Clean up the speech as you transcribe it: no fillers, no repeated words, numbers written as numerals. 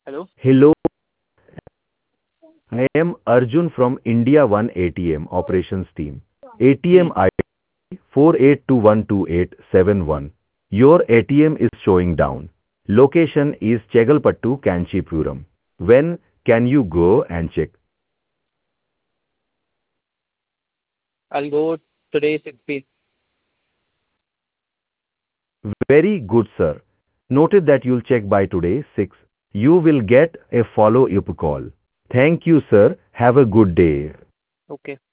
Hello? Hello, I am Arjun from India One ATM operations team. Hmm. ATM ID 48212871. Your ATM is showing down. Location is Chegalpattu, Kanchipuram. When can you go and check? I'll go today 6 p.m. Very good, sir. Noted that you'll check by today 6. You will get a follow-up call. Thank you, sir. Have a good day. Okay.